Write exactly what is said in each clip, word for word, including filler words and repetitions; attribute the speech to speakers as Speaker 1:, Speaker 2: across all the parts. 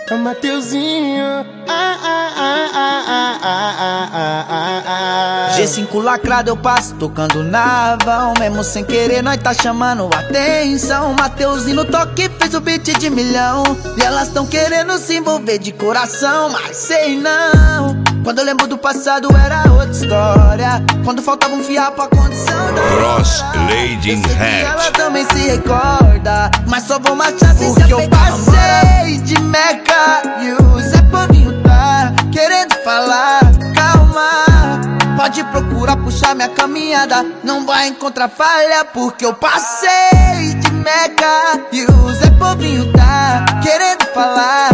Speaker 1: É o Mateuzinho. Ah, ah, ah, ah, ah, ah, ah, ah, ah.
Speaker 2: G cinco lacrado eu passo tocando navão. Mesmo sem querer nós tá chamando atenção. Mateuzinho no toque fez o beat de milhão. E elas tão querendo se envolver de coração, mas sei não. Quando eu lembro do passado era outra história. Quando faltava um fiapo a condição da
Speaker 3: Cross Lady in Hat.
Speaker 2: Ela também se recorda, mas só vou marchar sem se apegar. Porque eu passei de Meca e o Zé Povinho tá querendo falar. Calma, pode procurar puxar minha caminhada, não vai encontrar falha. Porque eu passei de Meca e o Zé Povinho tá querendo falar.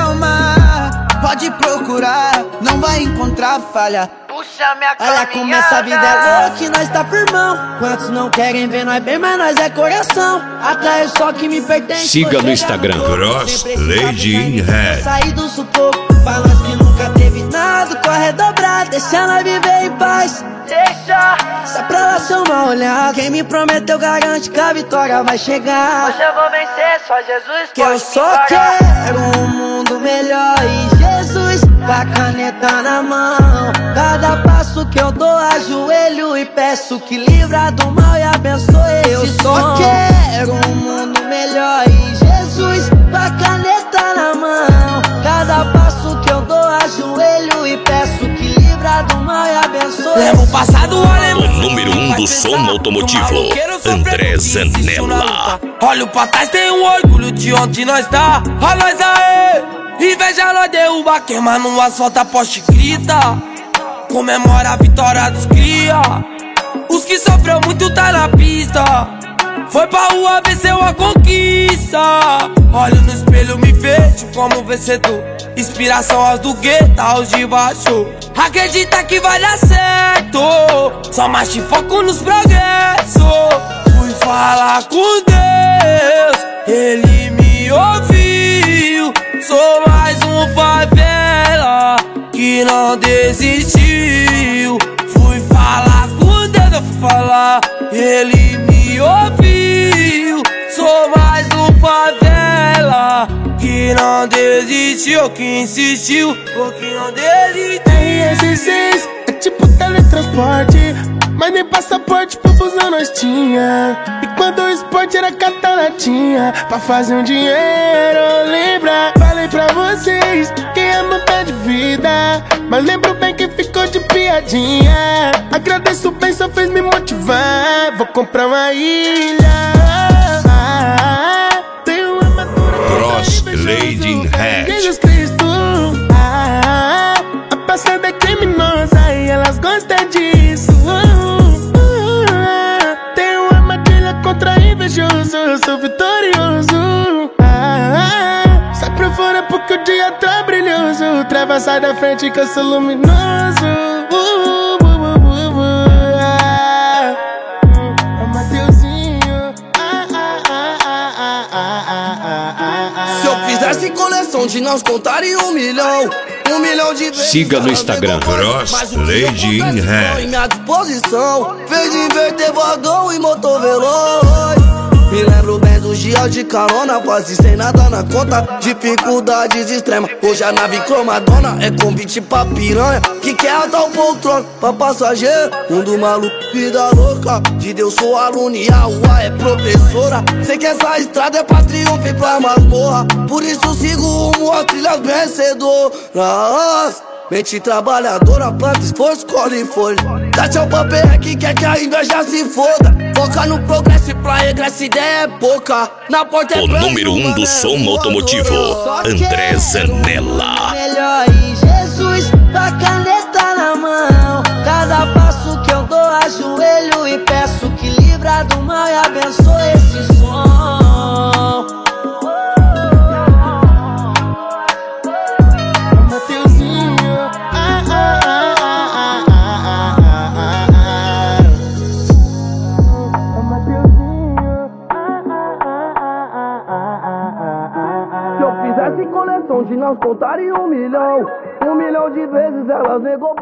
Speaker 2: Calma, pode procurar, não vai encontrar falha.
Speaker 4: Puxa minha caminhada.
Speaker 2: Olha como essa vida é louca e nós tá firmão. Quantos não querem ver nós bem, mas nós é coração. Atrás só que me pertence.
Speaker 3: Siga no Instagram
Speaker 2: Cross
Speaker 3: Lady in Hat.
Speaker 2: Sair do sufoco, pra nós que nunca teve nada, corre dobrar, deixa nós viver em paz.
Speaker 4: Deixa.
Speaker 2: Só pra lá ser uma olhada. Quem me prometeu garante que a vitória vai chegar.
Speaker 4: Hoje eu vou vencer, só Jesus
Speaker 2: que eu só quero um mundo melhor e Jesus com a caneta na mão. Cada passo que eu dou ajoelho e peço que livra do mal e abençoe. Eu só quero um mundo melhor e Jesus com a caneta na mão. Cada passo que eu dou ajoelho e peço que livra do mal e abençoe.
Speaker 4: Leva o passado, olha
Speaker 3: o número um do som automotivo, André Zanella.
Speaker 4: Olha pra trás, tem um orgulho de onde nós tá. Olha nós aí, inveja nós derruba, queima no asfalto, a poste grita. Comemora a vitória dos cria. Os que sofreu muito tá na pista. Foi pra rua, venceu a conquista. Olho no espelho, me vejo como vencedor. Inspiração aos do gueto, aos de baixo. Acredita que vai dar certo. Só marcha e foco nos progressos. Fui falar com Deus, Ele me ouviu. Sou mais um favela que não desistiu. Fui falar com Deus, eu fui falar, Ele me ouviu. Sou mais um favela que não desistiu, que insistiu, ou que não desistiu.
Speaker 1: R S seis é tipo teletransporte, mas nem passaporte pro busão nós tinha. E quando o esporte era catar latinha pra fazer um dinheiro, lembra? Falei pra vocês que é mudar de vida, mas lembro bem que ficou de piadinha. Agradeço bem, só fez me motivar. Vou comprar uma ilha. Tenho uma madura
Speaker 3: Cross Lady in Hat.
Speaker 1: Jesus Cristo. Ah, a passada é criminosa e elas gostam disso. Tenho uma armadilha contra invejoso, eu sou vitorioso. Ah, sai pra fora porque o dia tá brilhoso. Treva, sai da frente que eu sou luminoso. Uh, uh, uh, uh, uh, ah. É o Mateuzinho. Ah, ah, ah, ah, ah, ah, ah, ah, ah.
Speaker 4: Se eu fizesse coleção de nós contaria um milhão. Um milhão de vezes.
Speaker 3: Siga no Instagram Cross Lady in Hat.
Speaker 4: Em minha disposição, fez inverter vagão e motor veloz. Me lembro bem dos dias de carona, quase sem nada na conta, dificuldades extremas. Hoje a nave cromadona é convite pra piranha que quer atar o poltrona pra passageiro. Mundo maluco, vida louca, de Deus sou aluno e a U A é professora. Sei que essa estrada é pra triunfo e pra masmorra, por isso sigo rumo às trilhas vencedoras. Mente trabalhadora, planta esforço, colhe folha. Dá tchau pra perra que quer que a inveja se foda. Foca no progresso e pra regresso, ideia é pouca. Na porta é
Speaker 3: o número um do som automotivo, André Zanella.
Speaker 2: Melhor e Jesus com a caneta na mão. Cada passo que eu dou ajoelho e peço que livra do mal e abençoe esse som.
Speaker 4: Se eu fizesse coleção de nós contaria um milhão. Um milhão de vezes elas negou.